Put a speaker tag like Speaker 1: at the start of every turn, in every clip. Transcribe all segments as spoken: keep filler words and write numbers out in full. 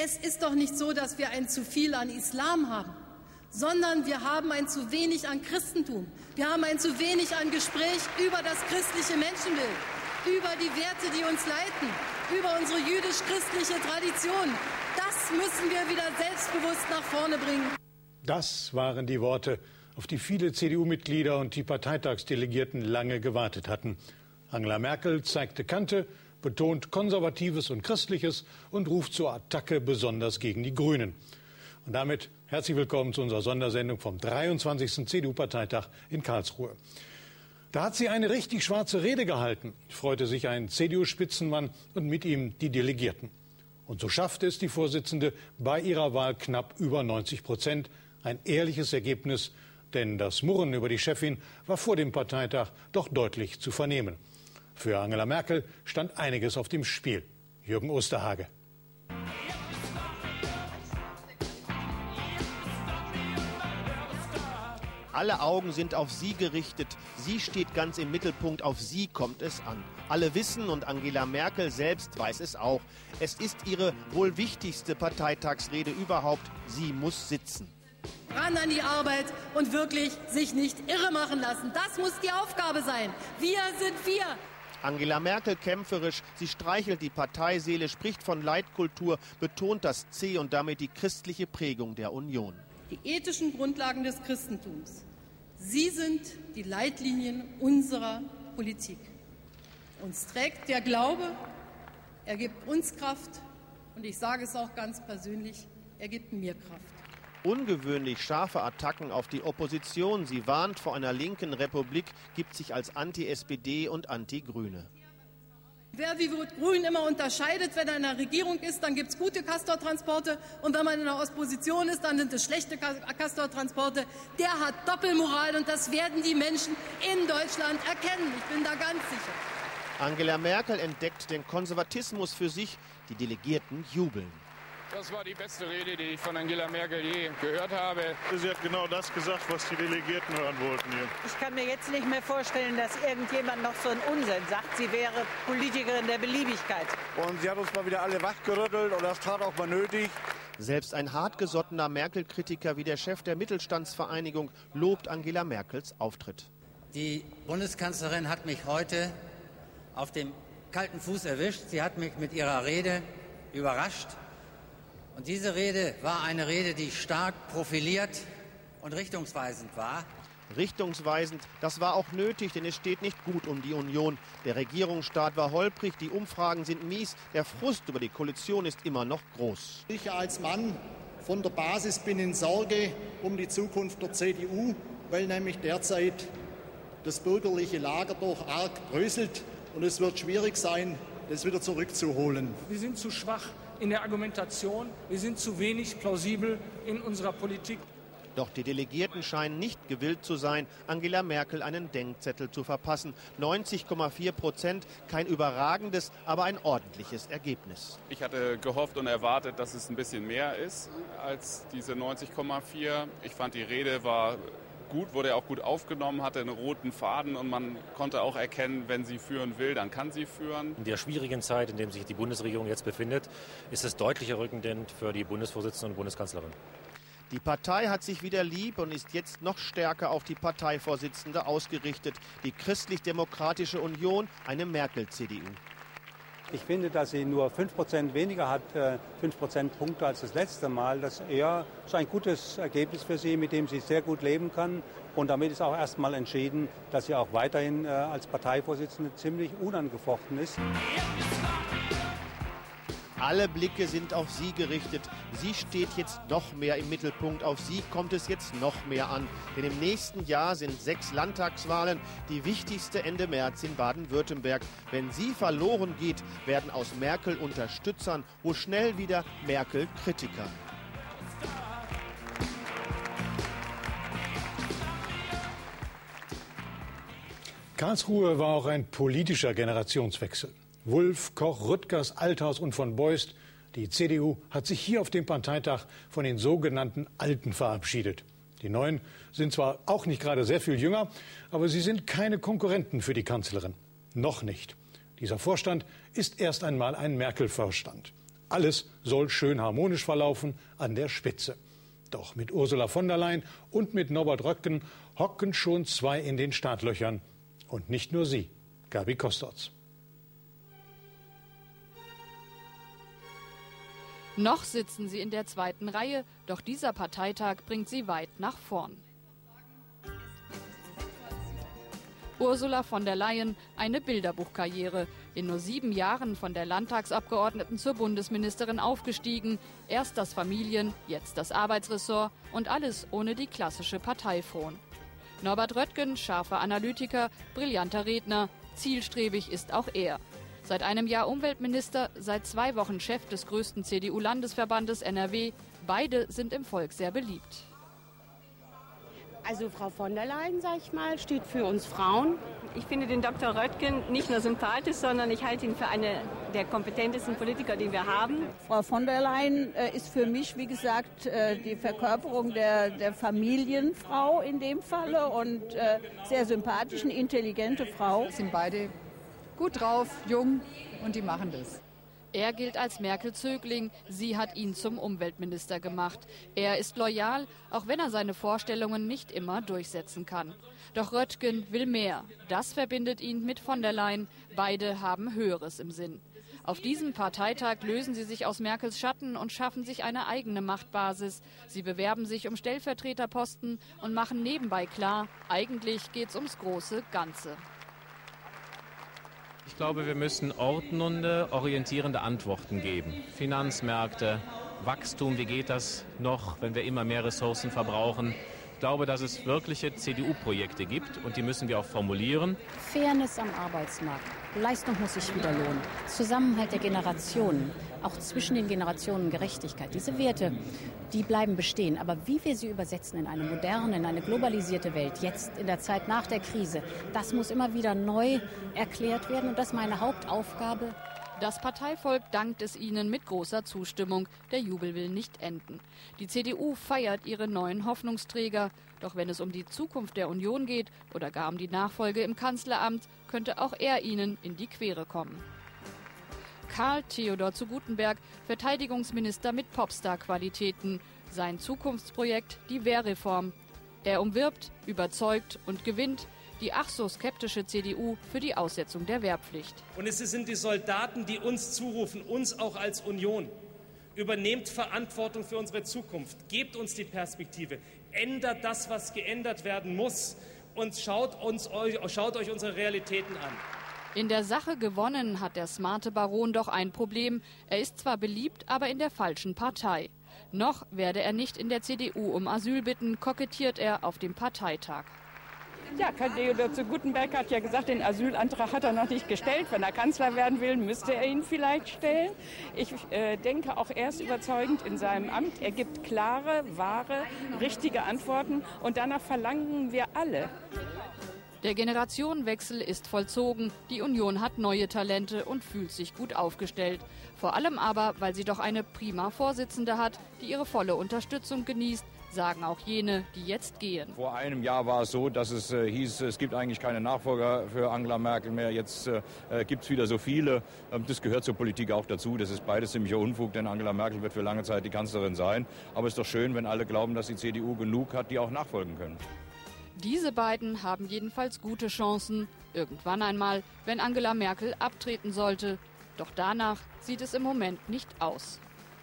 Speaker 1: Es ist doch nicht so, dass wir ein zu viel an Islam haben, sondern wir haben ein zu wenig an Christentum. Wir haben ein zu wenig an Gespräch über das christliche Menschenbild, über die Werte, die uns leiten, über unsere jüdisch-christliche Tradition. Das müssen wir wieder selbstbewusst nach vorne bringen.
Speaker 2: Das waren die Worte, auf die viele C D U-Mitglieder und die Parteitagsdelegierten lange gewartet hatten. Angela Merkel zeigte Kante, betont Konservatives und Christliches und ruft zur Attacke besonders gegen die Grünen. Und damit herzlich willkommen zu unserer Sondersendung vom dreiundzwanzigsten C D U-Parteitag in Karlsruhe. Da hat sie eine richtig schwarze Rede gehalten, freute sich ein C D U-Spitzenmann und mit ihm die Delegierten. Und so schaffte es die Vorsitzende bei ihrer Wahl knapp über neunzig Prozent. Ein ehrliches Ergebnis, denn das Murren über die Chefin war vor dem Parteitag doch deutlich zu vernehmen. Für Angela Merkel stand einiges auf dem Spiel. Jürgen Osterhage.
Speaker 3: Alle Augen sind auf sie gerichtet. Sie steht ganz im Mittelpunkt. Auf sie kommt es an. Alle wissen und Angela Merkel selbst weiß es auch. Es ist ihre wohl wichtigste Parteitagsrede überhaupt. Sie muss sitzen.
Speaker 1: Ran an die Arbeit und wirklich sich nicht irre machen lassen. Das muss die Aufgabe sein. Wir sind wir.
Speaker 3: Angela Merkel kämpferisch, sie streichelt die Parteiseele, spricht von Leitkultur, betont das C und damit die christliche Prägung der Union.
Speaker 1: Die ethischen Grundlagen des Christentums, sie sind die Leitlinien unserer Politik. Uns trägt der Glaube, er gibt uns Kraft und ich sage es auch ganz persönlich, er gibt mir Kraft.
Speaker 3: Ungewöhnlich scharfe Attacken auf die Opposition. Sie warnt vor einer linken Republik, gibt sich als Anti-S P D und Anti-Grüne.
Speaker 1: Wer wie Grün immer unterscheidet, wenn er in der Regierung ist, dann gibt es gute Castortransporte und wenn man in der Opposition ist, dann sind es schlechte Castortransporte. Der hat Doppelmoral und das werden die Menschen in Deutschland erkennen. Ich bin da ganz sicher.
Speaker 3: Angela Merkel entdeckt den Konservatismus für sich. Die Delegierten jubeln.
Speaker 4: Das war die beste Rede, die ich von Angela Merkel je gehört habe.
Speaker 5: Sie hat genau das gesagt, was die Delegierten hören wollten hier.
Speaker 6: Ich kann mir jetzt nicht mehr vorstellen, dass irgendjemand noch so einen Unsinn sagt. Sie wäre Politikerin der Beliebigkeit.
Speaker 7: Und sie hat uns mal wieder alle wachgerüttelt und das tat auch mal nötig.
Speaker 3: Selbst ein hartgesottener Merkel-Kritiker wie der Chef der Mittelstandsvereinigung lobt Angela Merkels Auftritt.
Speaker 8: Die Bundeskanzlerin hat mich heute auf dem kalten Fuß erwischt. Sie hat mich mit ihrer Rede überrascht. Und diese Rede war eine Rede, die stark profiliert und richtungsweisend war.
Speaker 3: Richtungsweisend, das war auch nötig, denn es steht nicht gut um die Union. Der Regierungsstart war holprig, die Umfragen sind mies, der Frust über die Koalition ist immer noch groß.
Speaker 9: Ich als Mann von der Basis bin in Sorge um die Zukunft der C D U, weil nämlich derzeit das bürgerliche Lager doch arg bröselt und es wird schwierig sein, das wieder zurückzuholen.
Speaker 10: Wir sind zu schwach in der Argumentation, wir sind zu wenig plausibel in unserer Politik.
Speaker 3: Doch die Delegierten scheinen nicht gewillt zu sein, Angela Merkel einen Denkzettel zu verpassen. neunzig Komma vier Prozent, kein überragendes, aber ein ordentliches Ergebnis.
Speaker 4: Ich hatte gehofft und erwartet, dass es ein bisschen mehr ist als diese neunzig Komma vier. Ich fand, die Rede war gut, wurde auch gut aufgenommen, hatte einen roten Faden und man konnte auch erkennen, wenn sie führen will, dann kann sie führen.
Speaker 11: In der schwierigen Zeit, in der sich die Bundesregierung jetzt befindet, ist es deutlicher Rückenwind für die Bundesvorsitzende und Bundeskanzlerin.
Speaker 3: Die Partei hat sich wieder lieb und ist jetzt noch stärker auf die Parteivorsitzende ausgerichtet. Die Christlich-Demokratische Union, eine Merkel-C D U.
Speaker 12: Ich finde, dass sie nur fünf Prozent weniger hat, fünf Prozentpunkte als das letzte Mal. Das ist eher so ein gutes Ergebnis für sie, mit dem sie sehr gut leben kann. Und damit ist auch erst mal entschieden, dass sie auch weiterhin als Parteivorsitzende ziemlich unangefochten ist.
Speaker 3: Alle Blicke sind auf sie gerichtet. Sie steht jetzt noch mehr im Mittelpunkt. Auf sie kommt es jetzt noch mehr an. Denn im nächsten Jahr sind sechs Landtagswahlen, die wichtigste Ende März in Baden-Württemberg. Wenn sie verloren geht, werden aus Merkel Unterstützern wohl schnell wieder Merkel Kritiker.
Speaker 2: Karlsruhe war auch ein politischer Generationswechsel. Wulff, Koch, Rüttgers, Althaus und von Beust. Die C D U hat sich hier auf dem Parteitag von den sogenannten Alten verabschiedet. Die Neuen sind zwar auch nicht gerade sehr viel jünger, aber sie sind keine Konkurrenten für die Kanzlerin. Noch nicht. Dieser Vorstand ist erst einmal ein Merkel-Vorstand. Alles soll schön harmonisch verlaufen an der Spitze. Doch mit Ursula von der Leyen und mit Norbert Röttgen hocken schon zwei in den Startlöchern. Und nicht nur sie. Gabi Kostorz.
Speaker 13: Noch sitzen sie in der zweiten Reihe, doch dieser Parteitag bringt sie weit nach vorn. Ursula von der Leyen, eine Bilderbuchkarriere. In nur sieben Jahren von der Landtagsabgeordneten zur Bundesministerin aufgestiegen. Erst das Familien-, jetzt das Arbeitsressort und alles ohne die klassische Parteifron. Norbert Röttgen, scharfer Analytiker, brillanter Redner, zielstrebig ist auch er. Seit einem Jahr Umweltminister, seit zwei Wochen Chef des größten C D U-Landesverbandes N R W. Beide sind im Volk sehr beliebt.
Speaker 14: Also Frau von der Leyen, sag ich mal, steht für uns Frauen. Ich finde den Doktor Röttgen nicht nur sympathisch, sondern ich halte ihn für einen der kompetentesten Politiker, den wir haben.
Speaker 15: Frau von der Leyen äh, ist für mich, wie gesagt, äh, die Verkörperung der, der Familienfrau in dem Falle und äh, sehr sympathisch, eine intelligente Frau.
Speaker 16: Sind beide gut drauf, jung und die machen das.
Speaker 13: Er gilt als Merkel-Zögling, sie hat ihn zum Umweltminister gemacht. Er ist loyal, auch wenn er seine Vorstellungen nicht immer durchsetzen kann. Doch Röttgen will mehr. Das verbindet ihn mit von der Leyen. Beide haben Höheres im Sinn. Auf diesem Parteitag lösen sie sich aus Merkels Schatten und schaffen sich eine eigene Machtbasis. Sie bewerben sich um Stellvertreterposten und machen nebenbei klar, eigentlich geht's ums große Ganze.
Speaker 17: Ich glaube, wir müssen ordnende, orientierende Antworten geben. Finanzmärkte, Wachstum, wie geht das noch, wenn wir immer mehr Ressourcen verbrauchen? Ich glaube, dass es wirkliche C D U-Projekte gibt und die müssen wir auch formulieren.
Speaker 18: Fairness am Arbeitsmarkt. Leistung muss sich wieder lohnen. Zusammenhalt der Generationen, auch zwischen den Generationen Gerechtigkeit. Diese Werte, die bleiben bestehen. Aber wie wir sie übersetzen in eine moderne, in eine globalisierte Welt, jetzt in der Zeit nach der Krise, das muss immer wieder neu erklärt werden. Und das ist meine Hauptaufgabe.
Speaker 13: Das Parteivolk dankt es ihnen mit großer Zustimmung. Der Jubel will nicht enden. Die C D U feiert ihre neuen Hoffnungsträger. Doch wenn es um die Zukunft der Union geht oder gar um die Nachfolge im Kanzleramt, könnte auch er ihnen in die Quere kommen. Karl Theodor zu Guttenberg, Verteidigungsminister mit Popstar-Qualitäten. Sein Zukunftsprojekt, die Wehrreform. Er umwirbt, überzeugt und gewinnt die ach so skeptische C D U für die Aussetzung der Wehrpflicht.
Speaker 19: Und es sind die Soldaten, die uns zurufen, uns auch als Union. Übernehmt Verantwortung für unsere Zukunft, gebt uns die Perspektive, ändert das, was geändert werden muss und schaut, uns, schaut euch unsere Realitäten an.
Speaker 13: In der Sache gewonnen hat der smarte Baron doch ein Problem. Er ist zwar beliebt, aber in der falschen Partei. Noch werde er nicht in der C D U um Asyl bitten, kokettiert er auf dem Parteitag.
Speaker 20: Ja, Karl Theodor zu Guttenberg hat ja gesagt, den Asylantrag hat er noch nicht gestellt. Wenn er Kanzler werden will, müsste er ihn vielleicht stellen. Ich äh, denke, auch er ist überzeugend in seinem Amt. Er gibt klare, wahre, richtige Antworten und danach verlangen wir alle.
Speaker 13: Der Generationenwechsel ist vollzogen. Die Union hat neue Talente und fühlt sich gut aufgestellt. Vor allem aber, weil sie doch eine prima Vorsitzende hat, die ihre volle Unterstützung genießt, sagen auch jene, die jetzt gehen.
Speaker 21: Vor einem Jahr war es so, dass es äh, hieß, es gibt eigentlich keine Nachfolger für Angela Merkel mehr. Jetzt äh, gibt es wieder so viele. Ähm, das gehört zur Politik auch dazu. Das ist beides ziemlicher Unfug, denn Angela Merkel wird für lange Zeit die Kanzlerin sein. Aber es ist doch schön, wenn alle glauben, dass die C D U genug hat, die auch nachfolgen können.
Speaker 13: Diese beiden haben jedenfalls gute Chancen. Irgendwann einmal, wenn Angela Merkel abtreten sollte. Doch danach sieht es im Moment nicht aus.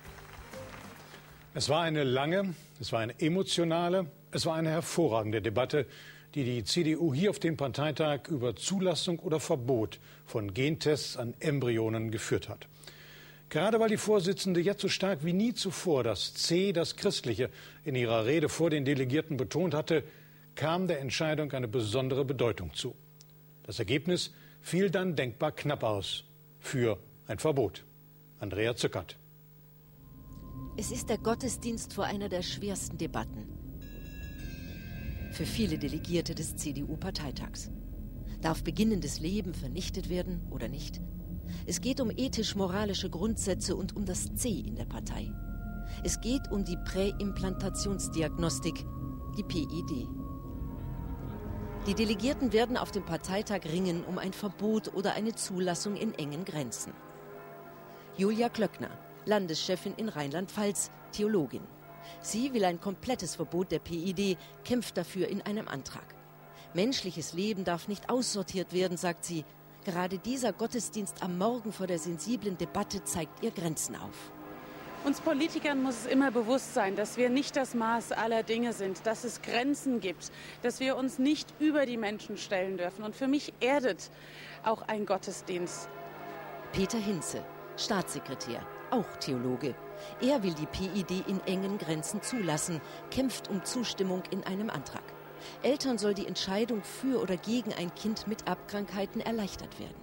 Speaker 2: Es war eine lange, es war eine emotionale, es war eine hervorragende Debatte, die die C D U hier auf dem Parteitag über Zulassung oder Verbot von Gentests an Embryonen geführt hat. Gerade weil die Vorsitzende jetzt so stark wie nie zuvor das C, das Christliche, in ihrer Rede vor den Delegierten betont hatte, kam der Entscheidung eine besondere Bedeutung zu. Das Ergebnis fiel dann denkbar knapp aus für ein Verbot. Andrea Zückert.
Speaker 22: Es ist der Gottesdienst vor einer der schwersten Debatten für viele Delegierte des C D U-Parteitags. Darf beginnendes Leben vernichtet werden oder nicht? Es geht um ethisch-moralische Grundsätze und um das C in der Partei. Es geht um die Präimplantationsdiagnostik, die P I D. Die Delegierten werden auf dem Parteitag ringen um ein Verbot oder eine Zulassung in engen Grenzen. Julia Klöckner, Landeschefin in Rheinland-Pfalz, Theologin. Sie will ein komplettes Verbot der P I D, kämpft dafür in einem Antrag. Menschliches Leben darf nicht aussortiert werden, sagt sie. Gerade dieser Gottesdienst am Morgen vor der sensiblen Debatte zeigt ihr Grenzen auf.
Speaker 1: Uns Politikern muss es immer bewusst sein, dass wir nicht das Maß aller Dinge sind, dass es Grenzen gibt, dass wir uns nicht über die Menschen stellen dürfen. Und für mich erdet auch ein Gottesdienst.
Speaker 22: Peter Hinze, Staatssekretär, auch Theologe. Er will die P I D in engen Grenzen zulassen, kämpft um Zustimmung in einem Antrag. Eltern soll die Entscheidung für oder gegen ein Kind mit Erbkrankheiten erleichtert werden.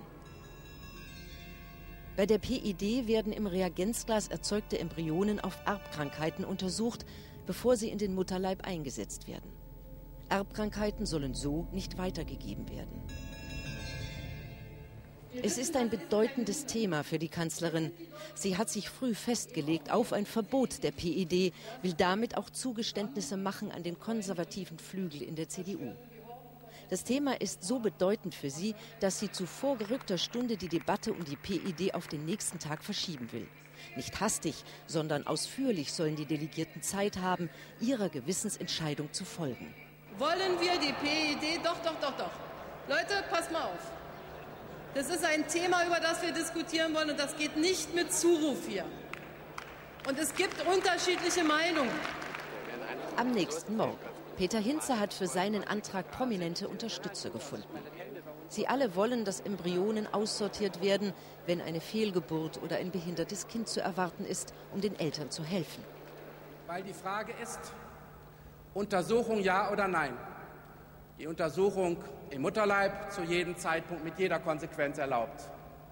Speaker 22: Bei der P I D werden im Reagenzglas erzeugte Embryonen auf Erbkrankheiten untersucht, bevor sie in den Mutterleib eingesetzt werden. Erbkrankheiten sollen so nicht weitergegeben werden. Es ist ein bedeutendes Thema für die Kanzlerin. Sie hat sich früh festgelegt auf ein Verbot der P I D, will damit auch Zugeständnisse machen an den konservativen Flügel in der C D U. Das Thema ist so bedeutend für sie, dass sie zu vorgerückter Stunde die Debatte um die P I D auf den nächsten Tag verschieben will. Nicht hastig, sondern ausführlich sollen die Delegierten Zeit haben, ihrer Gewissensentscheidung zu folgen.
Speaker 5: Wollen wir die P I D? Doch, doch, doch, doch. Leute, passt mal auf. Das ist ein Thema, über das wir diskutieren wollen, und das geht nicht mit Zuruf hier. Und es gibt unterschiedliche Meinungen.
Speaker 22: Am nächsten Morgen. Peter Hinze hat für seinen Antrag prominente Unterstützer gefunden. Sie alle wollen, dass Embryonen aussortiert werden, wenn eine Fehlgeburt oder ein behindertes Kind zu erwarten ist, um den Eltern zu helfen.
Speaker 23: Weil die Frage ist, Untersuchung ja oder nein? Die Untersuchung im Mutterleib zu jedem Zeitpunkt mit jeder Konsequenz erlaubt.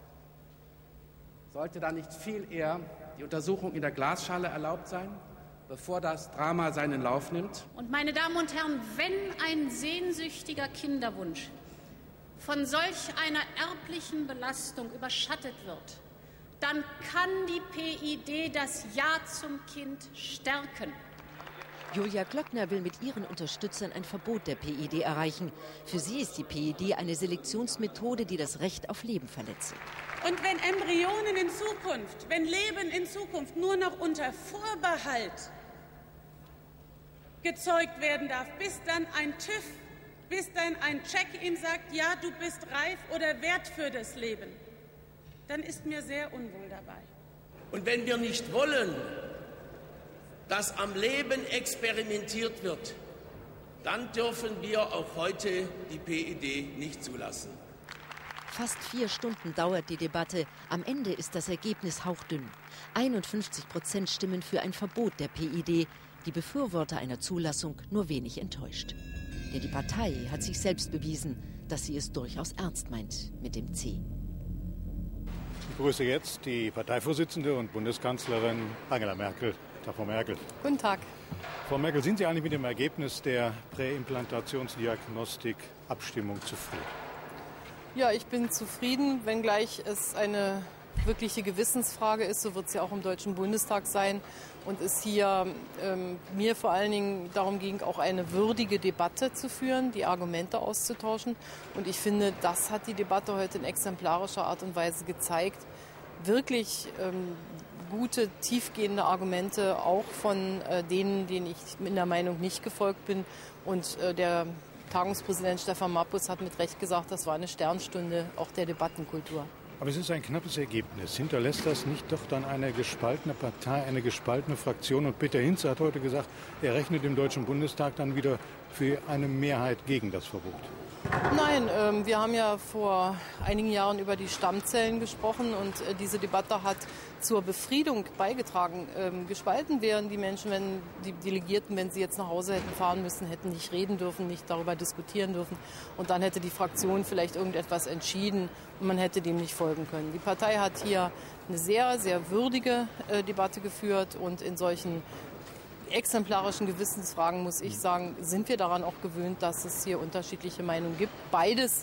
Speaker 23: Sollte dann nicht viel eher die Untersuchung in der Glasschale erlaubt sein, bevor das Drama seinen Lauf nimmt?
Speaker 24: Und meine Damen und Herren, wenn ein sehnsüchtiger Kinderwunsch von solch einer erblichen Belastung überschattet wird, dann kann die P I D das Ja zum Kind stärken.
Speaker 22: Julia Klöckner will mit ihren Unterstützern ein Verbot der P I D erreichen. Für sie ist die P I D eine Selektionsmethode, die das Recht auf Leben verletze.
Speaker 1: Und wenn Embryonen in Zukunft, wenn Leben in Zukunft nur noch unter Vorbehalt gezeugt werden darf, bis dann ein TÜV, bis dann ein Check-in sagt, ja, du bist reif oder wert für das Leben, dann ist mir sehr unwohl dabei.
Speaker 25: Und wenn wir nicht wollen, dass am Leben experimentiert wird, dann dürfen wir auch heute die P I D nicht zulassen.
Speaker 22: Fast vier Stunden dauert die Debatte. Am Ende ist das Ergebnis hauchdünn. einundfünfzig Prozent stimmen für ein Verbot der P I D. Die Befürworter einer Zulassung nur wenig enttäuscht. Denn die Partei hat sich selbst bewiesen, dass sie es durchaus ernst meint mit dem C.
Speaker 2: Ich begrüße jetzt die Parteivorsitzende und Bundeskanzlerin Angela Merkel. Tag, Frau Merkel.
Speaker 26: Guten Tag.
Speaker 2: Frau Merkel, sind Sie eigentlich mit dem Ergebnis der Präimplantationsdiagnostik-Abstimmung zufrieden?
Speaker 26: Ja, ich bin zufrieden, wenngleich es eine wirkliche Gewissensfrage ist. So wird es ja auch im Deutschen Bundestag sein. Und es hier ähm, mir vor allen Dingen darum ging, auch eine würdige Debatte zu führen, die Argumente auszutauschen. Und ich finde, das hat die Debatte heute in exemplarischer Art und Weise gezeigt. Wirklich ähm, gute, tiefgehende Argumente, auch von äh, denen, denen ich in der Meinung nicht gefolgt bin. Und äh, der Tagungspräsident Stefan Mappus hat mit Recht gesagt, das war eine Sternstunde auch der Debattenkultur.
Speaker 2: Aber es ist ein knappes Ergebnis. Hinterlässt das nicht doch dann eine gespaltene Partei, eine gespaltene Fraktion? Und Peter Hinze hat heute gesagt, er rechnet im Deutschen Bundestag dann wieder für eine Mehrheit gegen das Verbot.
Speaker 26: Nein, ähm, wir haben ja vor einigen Jahren über die Stammzellen gesprochen und äh, diese Debatte hat zur Befriedung beigetragen. Ähm, gespalten wären die Menschen, wenn die Delegierten, wenn sie jetzt nach Hause hätten fahren müssen, hätten nicht reden dürfen, nicht darüber diskutieren dürfen. Und dann hätte die Fraktion vielleicht irgendetwas entschieden und man hätte dem nicht folgen können. Die Partei hat hier eine sehr, sehr würdige äh, Debatte geführt und in solchen exemplarischen Gewissensfragen, muss ich sagen, sind wir daran auch gewöhnt, dass es hier unterschiedliche Meinungen gibt. Beides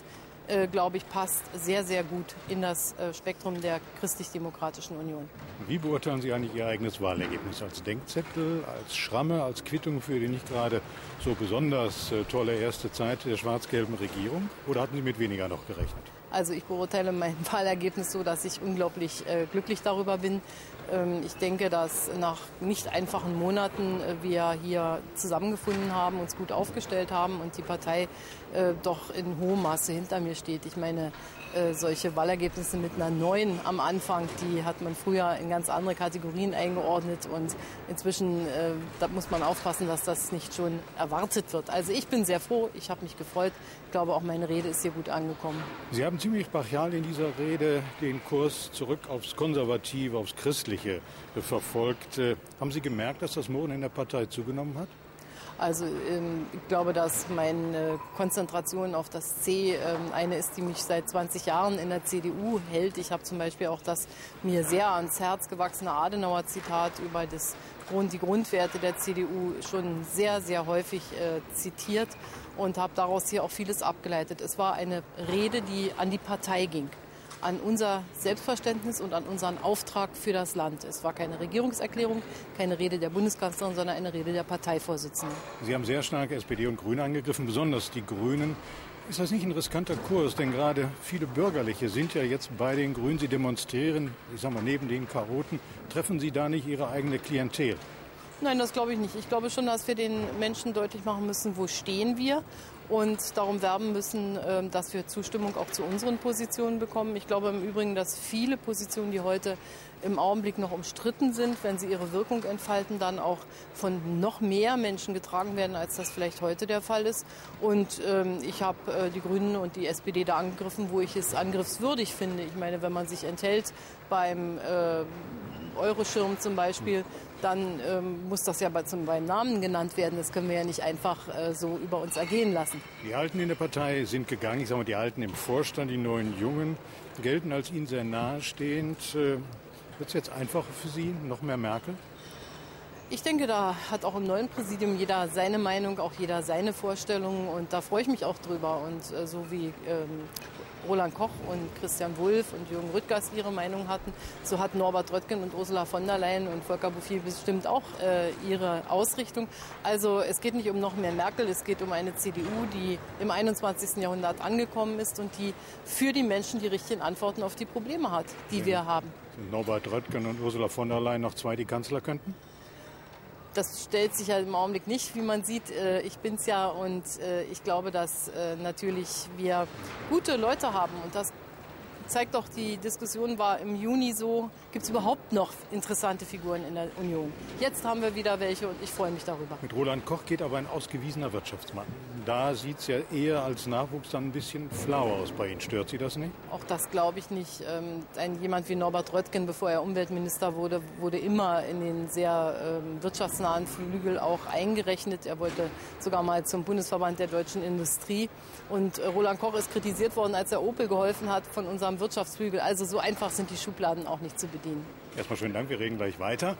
Speaker 26: äh, glaube ich, passt sehr, sehr gut in das äh, Spektrum der Christlich-Demokratischen Union.
Speaker 2: Wie beurteilen Sie eigentlich Ihr eigenes Wahlergebnis? Als Denkzettel, als Schramme, als Quittung für die nicht gerade so besonders äh, tolle erste Zeit der schwarz-gelben Regierung? Oder hatten Sie mit weniger noch gerechnet?
Speaker 26: Also ich beurteile mein Wahlergebnis so, dass ich unglaublich äh, glücklich darüber bin. Ähm, ich denke, dass nach nicht einfachen Monaten äh, wir hier zusammengefunden haben, uns gut aufgestellt haben und die Partei äh, doch in hohem Maße hinter mir steht. Ich meine, äh, solche Wahlergebnisse mit einer neun am Anfang, die hat man früher in ganz andere Kategorien eingeordnet und inzwischen äh, da muss man aufpassen, dass das nicht schon erwartet wird. Also ich bin sehr froh, ich habe mich gefreut. Ich glaube, auch meine Rede ist hier gut angekommen.
Speaker 2: Sie haben ziemlich brachial in dieser Rede den Kurs zurück aufs Konservative, aufs Christliche verfolgt. Haben Sie gemerkt, dass das Murren in der Partei zugenommen hat?
Speaker 26: Also ähm, ich glaube, dass meine Konzentration auf das C ähm, eine ist, die mich seit zwanzig Jahren in der C D U hält. Ich habe zum Beispiel auch das mir sehr ans Herz gewachsene Adenauer-Zitat über das Grund, die Grundwerte der C D U schon sehr, sehr häufig äh, zitiert und habe daraus hier auch vieles abgeleitet. Es war eine Rede, die an die Partei ging, an unser Selbstverständnis und an unseren Auftrag für das Land. Es war keine Regierungserklärung, keine Rede der Bundeskanzlerin, sondern eine Rede der Parteivorsitzenden.
Speaker 2: Sie haben sehr stark S P D und Grüne angegriffen, besonders die Grünen. Ist das nicht ein riskanter Kurs? Denn gerade viele Bürgerliche sind ja jetzt bei den Grünen. Sie demonstrieren, ich sag mal, neben den Chaoten. Treffen Sie da nicht Ihre eigene Klientel?
Speaker 26: Nein, das glaube ich nicht. Ich glaube schon, dass wir den Menschen deutlich machen müssen, wo stehen wir und darum werben müssen, dass wir Zustimmung auch zu unseren Positionen bekommen. Ich glaube im Übrigen, dass viele Positionen, die heute im Augenblick noch umstritten sind, wenn sie ihre Wirkung entfalten, dann auch von noch mehr Menschen getragen werden, als das vielleicht heute der Fall ist. Und ähm, ich habe äh, die Grünen und die S P D da angegriffen, wo ich es angriffswürdig finde. Ich meine, wenn man sich enthält beim äh, Euroschirm zum Beispiel, dann ähm, muss das ja bei, zum, beim Namen genannt werden. Das können wir ja nicht einfach äh, so über uns ergehen lassen.
Speaker 2: Die Alten in der Partei sind gegangen. Ich sage mal, die Alten im Vorstand, die neuen Jungen, gelten als Ihnen sehr nahestehend. Äh, Wird es jetzt einfacher für Sie, noch mehr Merkel?
Speaker 26: Ich denke, da hat auch im neuen Präsidium jeder seine Meinung, auch jeder seine Vorstellungen. Und da freue ich mich auch drüber. Und äh, so wie ähm, Roland Koch und Christian Wulff und Jürgen Rüttgers ihre Meinung hatten, so hat Norbert Röttgen und Ursula von der Leyen und Volker Bouffier bestimmt auch äh, ihre Ausrichtung. Also es geht nicht um noch mehr Merkel, es geht um eine C D U, die im einundzwanzigsten Jahrhundert angekommen ist und die für die Menschen die richtigen Antworten auf die Probleme hat, die ja. wir haben.
Speaker 2: Sind Norbert Röttgen und Ursula von der Leyen noch zwei, die Kanzler könnten?
Speaker 26: Das stellt sich ja im Augenblick nicht, wie man sieht. Ich bin's ja und ich glaube, dass natürlich wir gute Leute haben und das zeigt doch, die Diskussion war im Juni so, gibt es überhaupt noch interessante Figuren in der Union. Jetzt haben wir wieder welche und ich freue mich darüber.
Speaker 2: Mit Roland Koch geht aber ein ausgewiesener Wirtschaftsmann. Da sieht es ja eher als Nachwuchs dann ein bisschen flau aus bei Ihnen. Stört Sie das nicht?
Speaker 26: Auch das glaube ich nicht. Ein, jemand wie Norbert Röttgen, bevor er Umweltminister wurde, wurde immer in den sehr ähm, wirtschaftsnahen Flügel auch eingerechnet. Er wollte sogar mal zum Bundesverband der deutschen Industrie. Und äh, Roland Koch ist kritisiert worden, als er Opel geholfen hat von unserem Wirtschaftsflügel. Also so einfach sind die Schubladen auch nicht zu bedienen.
Speaker 2: Erstmal schönen Dank, wir reden gleich weiter.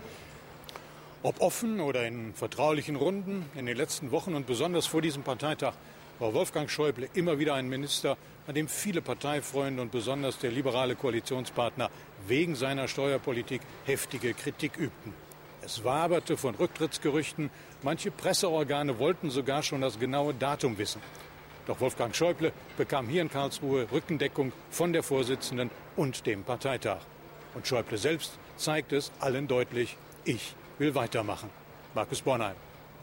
Speaker 2: Ob offen oder in vertraulichen Runden, in den letzten Wochen und besonders vor diesem Parteitag war Wolfgang Schäuble immer wieder ein Minister, an dem viele Parteifreunde und besonders der liberale Koalitionspartner wegen seiner Steuerpolitik heftige Kritik übten. Es waberte von Rücktrittsgerüchten, manche Presseorgane wollten sogar schon das genaue Datum wissen. Doch Wolfgang Schäuble bekam hier in Karlsruhe Rückendeckung von der Vorsitzenden und dem Parteitag. Und Schäuble selbst zeigt es allen deutlich, ich will weitermachen. Markus Bornheim.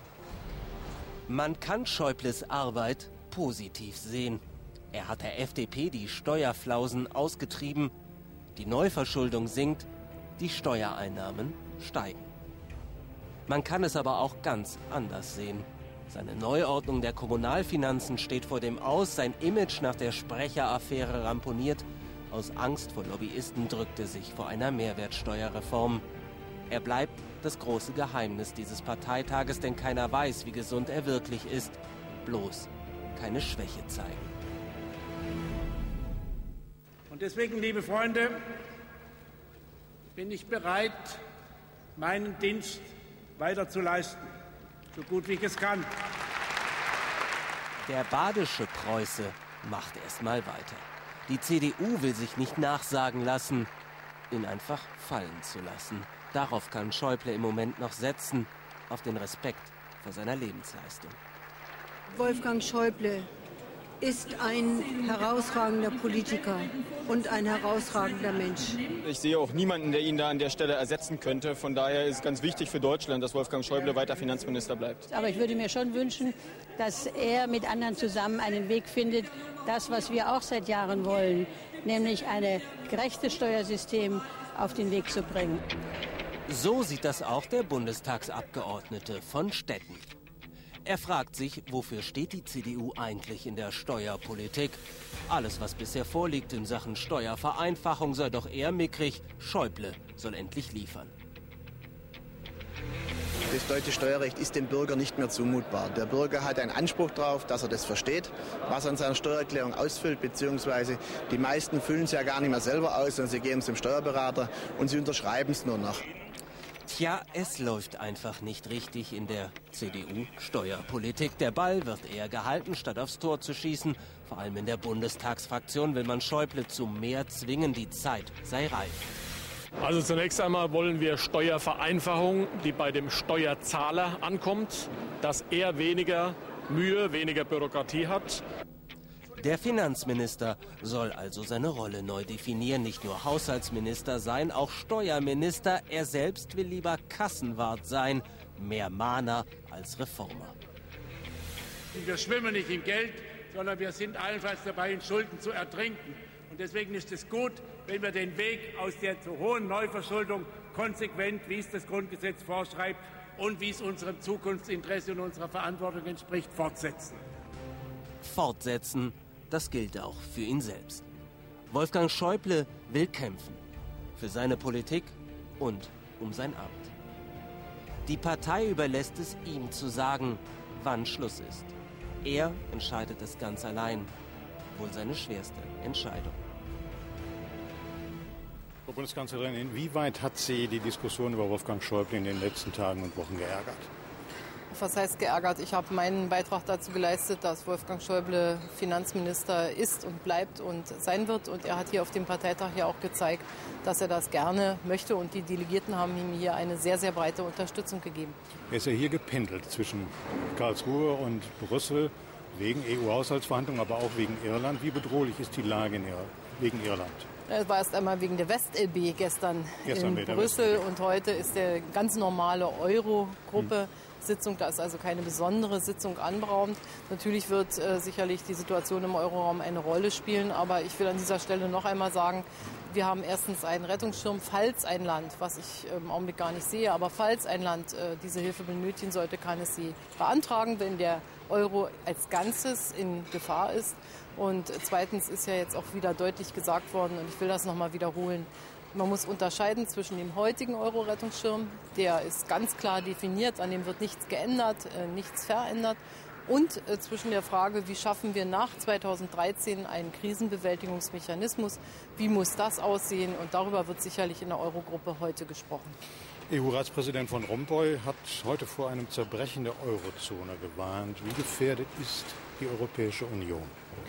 Speaker 4: Man kann Schäubles Arbeit positiv sehen. Er hat der F D P die Steuerflausen ausgetrieben, die Neuverschuldung sinkt, die Steuereinnahmen steigen. Man kann es aber auch ganz anders sehen. Seine Neuordnung der Kommunalfinanzen steht vor dem Aus, sein Image nach der Sprecher-Affäre ramponiert. Aus Angst vor Lobbyisten drückte sich vor einer Mehrwertsteuerreform. Er bleibt das große Geheimnis dieses Parteitages, denn keiner weiß, wie gesund er wirklich ist. Bloß keine Schwäche zeigen.
Speaker 6: Und deswegen, liebe Freunde, bin ich bereit, meinen Dienst weiter zu leisten, so gut wie ich es kann.
Speaker 4: Der badische Preuße macht erstmal weiter. Die C D U will sich nicht nachsagen lassen, ihn einfach fallen zu lassen. Darauf kann Schäuble im Moment noch setzen, auf den Respekt vor seiner Lebensleistung.
Speaker 7: Wolfgang Schäuble ist ein herausragender Politiker und ein herausragender Mensch.
Speaker 8: Ich sehe auch niemanden, der ihn da an der Stelle ersetzen könnte. Von daher ist es ganz wichtig für Deutschland, dass Wolfgang Schäuble weiter Finanzminister bleibt.
Speaker 15: Aber ich würde mir schon wünschen, dass er mit anderen zusammen einen Weg findet, das, was wir auch seit Jahren wollen, nämlich ein gerechtes Steuersystem auf den Weg zu bringen.
Speaker 4: So sieht das auch der Bundestagsabgeordnete von Stetten. Er fragt sich, wofür steht die C D U eigentlich in der Steuerpolitik? Alles, was bisher vorliegt in Sachen Steuervereinfachung, sei doch eher mickrig. Schäuble soll endlich liefern.
Speaker 9: Das deutsche Steuerrecht ist dem Bürger nicht mehr zumutbar. Der Bürger hat einen Anspruch darauf, dass er das versteht, was er in seiner Steuererklärung ausfüllt, beziehungsweise die meisten füllen es ja gar nicht mehr selber aus, sondern sie geben es dem Steuerberater und sie unterschreiben es nur noch.
Speaker 4: Tja, es läuft einfach nicht richtig in der C D U-Steuerpolitik. Der Ball wird eher gehalten, statt aufs Tor zu schießen. Vor allem in der Bundestagsfraktion will man Schäuble zu mehr zwingen. Die Zeit sei reif.
Speaker 10: Also zunächst einmal wollen wir Steuervereinfachung, die bei dem Steuerzahler ankommt, dass er weniger Mühe, weniger Bürokratie hat.
Speaker 4: Der Finanzminister soll also seine Rolle neu definieren, nicht nur Haushaltsminister sein, auch Steuerminister. Er selbst will lieber Kassenwart sein, mehr Mahner als Reformer.
Speaker 6: Wir schwimmen nicht in Geld, sondern wir sind allenfalls dabei, in Schulden zu ertrinken. Und deswegen ist es gut, wenn wir den Weg aus der zu hohen Neuverschuldung konsequent, wie es das Grundgesetz vorschreibt und wie es unserem Zukunftsinteresse und unserer Verantwortung entspricht, fortsetzen.
Speaker 4: Fortsetzen, das gilt auch für ihn selbst. Wolfgang Schäuble will kämpfen. Für seine Politik und um sein Amt. Die Partei überlässt es ihm zu sagen, wann Schluss ist. Er entscheidet es ganz allein. Wohl seine schwerste Entscheidung.
Speaker 2: Frau Bundeskanzlerin, inwieweit hat Sie die Diskussion über Wolfgang Schäuble in den letzten Tagen und Wochen geärgert?
Speaker 26: Was heißt geärgert? Ich habe meinen Beitrag dazu geleistet, dass Wolfgang Schäuble Finanzminister ist und bleibt und sein wird. Und er hat hier auf dem Parteitag ja auch gezeigt, dass er das gerne möchte. Und die Delegierten haben ihm hier eine sehr, sehr breite Unterstützung gegeben.
Speaker 2: Er ist ja hier gependelt zwischen Karlsruhe und Brüssel wegen E U-Haushaltsverhandlungen, aber auch wegen Irland. Wie bedrohlich ist die Lage in Ir- wegen Irland?
Speaker 26: Es war erst einmal wegen der West-L B gestern, gestern in Brüssel und heute ist der ganz normale Euro-Gruppe. Hm. Sitzung, da ist also keine besondere Sitzung anberaumt. Natürlich wird äh, sicherlich die Situation im Euroraum eine Rolle spielen, aber ich will an dieser Stelle noch einmal sagen, wir haben erstens einen Rettungsschirm, falls ein Land, was ich im Augenblick gar nicht sehe, aber falls ein Land äh, diese Hilfe benötigen sollte, kann es sie beantragen, wenn der Euro als Ganzes in Gefahr ist. Und zweitens ist ja jetzt auch wieder deutlich gesagt worden, und ich will das noch mal wiederholen, man muss unterscheiden zwischen dem heutigen Euro-Rettungsschirm, der ist ganz klar definiert, an dem wird nichts geändert, äh, nichts verändert, und äh, zwischen der Frage, wie schaffen wir nach zweitausenddreizehn einen Krisenbewältigungsmechanismus, wie muss das aussehen, und darüber wird sicherlich in der Eurogruppe heute gesprochen.
Speaker 2: E U-Ratspräsident Van Rompuy hat heute vor einem Zerbrechen der Eurozone gewarnt. Wie gefährdet ist die Europäische Union?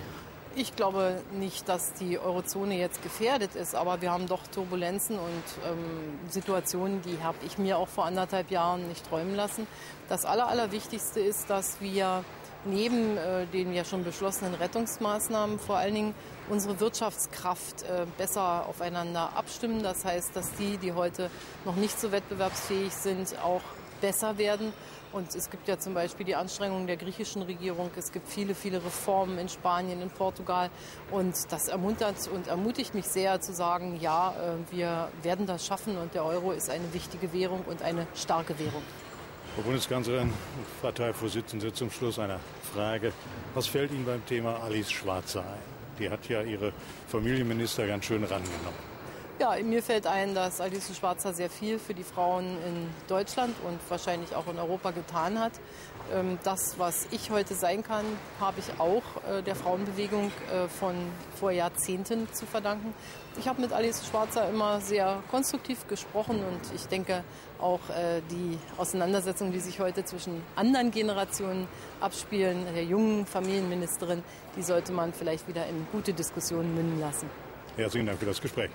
Speaker 26: Ich glaube nicht, dass die Eurozone jetzt gefährdet ist, aber wir haben doch Turbulenzen und ähm, Situationen, die habe ich mir auch vor anderthalb Jahren nicht träumen lassen. Das Aller, Allerwichtigste ist, dass wir neben äh, den ja schon beschlossenen Rettungsmaßnahmen vor allen Dingen unsere Wirtschaftskraft äh, besser aufeinander abstimmen. Das heißt, dass die, die heute noch nicht so wettbewerbsfähig sind, auch besser werden. Und es gibt ja zum Beispiel die Anstrengungen der griechischen Regierung. Es gibt viele, viele Reformen in Spanien, in Portugal. Und das ermuntert und ermutigt mich sehr zu sagen, ja, wir werden das schaffen. Und der Euro ist eine wichtige Währung und eine starke Währung.
Speaker 2: Frau Bundeskanzlerin, Parteivorsitzende, zum Schluss eine Frage. Was fällt Ihnen beim Thema Alice Schwarzer ein? Die hat ja ihre Familienminister ganz schön rangenommen.
Speaker 26: Ja, mir fällt ein, dass Alice Schwarzer sehr viel für die Frauen in Deutschland und wahrscheinlich auch in Europa getan hat. Das, was ich heute sein kann, habe ich auch der Frauenbewegung von vor Jahrzehnten zu verdanken. Ich habe mit Alice Schwarzer immer sehr konstruktiv gesprochen und ich denke auch die Auseinandersetzungen, die sich heute zwischen anderen Generationen abspielen, der jungen Familienministerin, die sollte man vielleicht wieder in gute Diskussionen münden lassen.
Speaker 2: Herzlichen Dank für das Gespräch.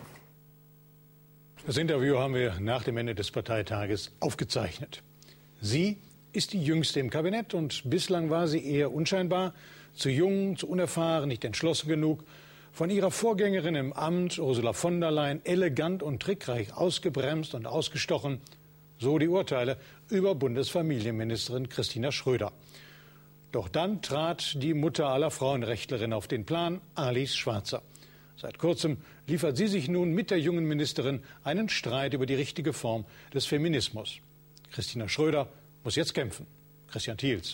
Speaker 2: Das Interview haben wir nach dem Ende des Parteitages aufgezeichnet. Sie ist die Jüngste im Kabinett und bislang war sie eher unscheinbar, zu jung, zu unerfahren, nicht entschlossen genug. Von ihrer Vorgängerin im Amt, Ursula von der Leyen, elegant und trickreich ausgebremst und ausgestochen. So die Urteile über Bundesfamilienministerin Christina Schröder. Doch dann trat die Mutter aller Frauenrechtlerinnen auf den Plan, Alice Schwarzer. Seit kurzem liefert sie sich nun mit der jungen Ministerin einen Streit über die richtige Form des Feminismus. Christina Schröder muss jetzt kämpfen. Christian Thiels.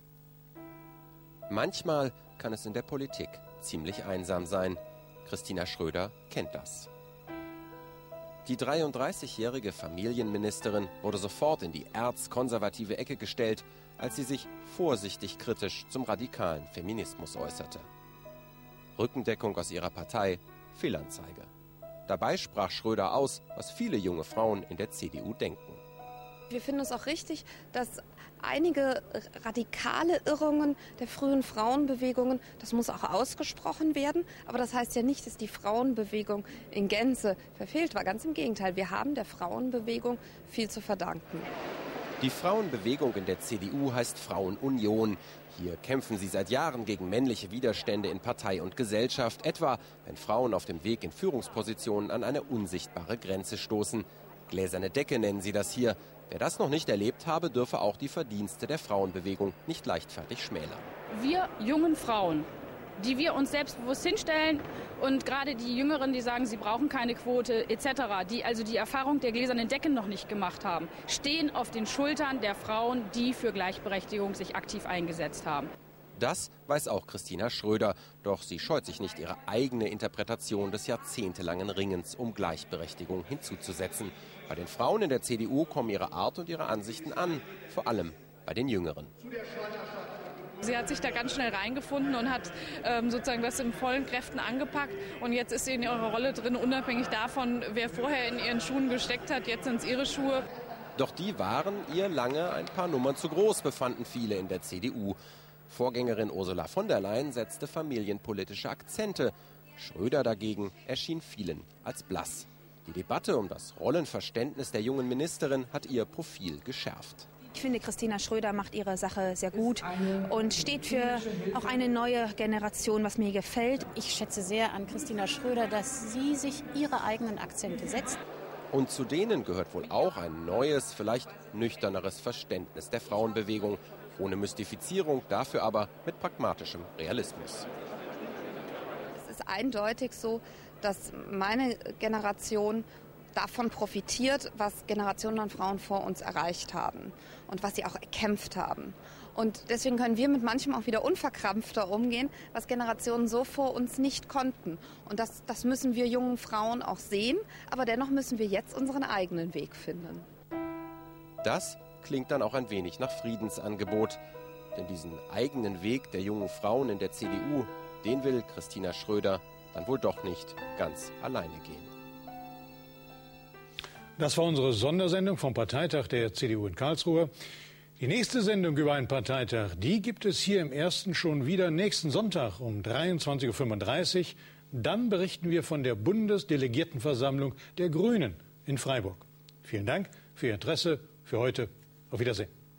Speaker 3: Manchmal kann es in der Politik ziemlich einsam sein. Christina Schröder kennt das. Die dreiunddreißigjährige Familienministerin wurde sofort in die erzkonservative Ecke gestellt, als sie sich vorsichtig kritisch zum radikalen Feminismus äußerte. Rückendeckung aus ihrer Partei, Fehlanzeige. Dabei sprach Schröder aus, was viele junge Frauen in der C D U denken.
Speaker 11: Wir finden es auch richtig, dass einige radikale Irrungen der frühen Frauenbewegungen, das muss auch ausgesprochen werden, aber das heißt ja nicht, dass die Frauenbewegung in Gänze verfehlt war. Ganz im Gegenteil, wir haben der Frauenbewegung viel zu verdanken.
Speaker 3: Die Frauenbewegung in der C D U heißt Frauenunion. Hier kämpfen sie seit Jahren gegen männliche Widerstände in Partei und Gesellschaft, etwa wenn Frauen auf dem Weg in Führungspositionen an eine unsichtbare Grenze stoßen. Gläserne Decke nennen sie das hier. Wer das noch nicht erlebt habe, dürfe auch die Verdienste der Frauenbewegung nicht leichtfertig schmälern.
Speaker 12: Wir jungen Frauen, die wir uns selbstbewusst hinstellen und gerade die Jüngeren, die sagen, sie brauchen keine Quote et cetera, die also die Erfahrung der gläsernen Decken noch nicht gemacht haben, stehen auf den Schultern der Frauen, die für Gleichberechtigung sich aktiv eingesetzt haben.
Speaker 3: Das weiß auch Christina Schröder, doch sie scheut sich nicht, ihre eigene Interpretation des jahrzehntelangen Ringens um Gleichberechtigung hinzuzusetzen. Bei den Frauen in der C D U kommen ihre Art und ihre Ansichten an, vor allem bei den Jüngeren.
Speaker 12: Sie hat sich da ganz schnell reingefunden und hat ähm, sozusagen das in vollen Kräften angepackt. Und jetzt ist sie in ihrer Rolle drin, unabhängig davon, wer vorher in ihren Schuhen gesteckt hat. Jetzt sind es ihre Schuhe.
Speaker 3: Doch die waren ihr lange ein paar Nummern zu groß, befanden viele in der C D U. Vorgängerin Ursula von der Leyen setzte familienpolitische Akzente. Schröder dagegen erschien vielen als blass. Die Debatte um das Rollenverständnis der jungen Ministerin hat ihr Profil geschärft.
Speaker 11: Ich finde, Christina Schröder macht ihre Sache sehr gut und steht für auch eine neue Generation, was mir gefällt.
Speaker 18: Ich schätze sehr an Christina Schröder, dass sie sich ihre eigenen Akzente setzt.
Speaker 3: Und zu denen gehört wohl auch ein neues, vielleicht nüchterneres Verständnis der Frauenbewegung. Ohne Mystifizierung, dafür aber mit pragmatischem Realismus.
Speaker 11: Es ist eindeutig so, dass meine Generation davon profitiert, was Generationen an Frauen vor uns erreicht haben und was sie auch erkämpft haben. Und deswegen können wir mit manchem auch wieder unverkrampfter umgehen, was Generationen so vor uns nicht konnten. Und das, das müssen wir jungen Frauen auch sehen, aber dennoch müssen wir jetzt unseren eigenen Weg finden.
Speaker 3: Das klingt dann auch ein wenig nach Friedensangebot. Denn diesen eigenen Weg der jungen Frauen in der C D U, den will Christina Schröder dann wohl doch nicht ganz alleine gehen.
Speaker 2: Das war unsere Sondersendung vom Parteitag der C D U in Karlsruhe. Die nächste Sendung über einen Parteitag, die gibt es hier im Ersten schon wieder nächsten Sonntag um dreiundzwanzig Uhr fünfunddreißig. Dann berichten wir von der Bundesdelegiertenversammlung der Grünen in Freiburg. Vielen Dank für Ihr Interesse für heute. Auf Wiedersehen.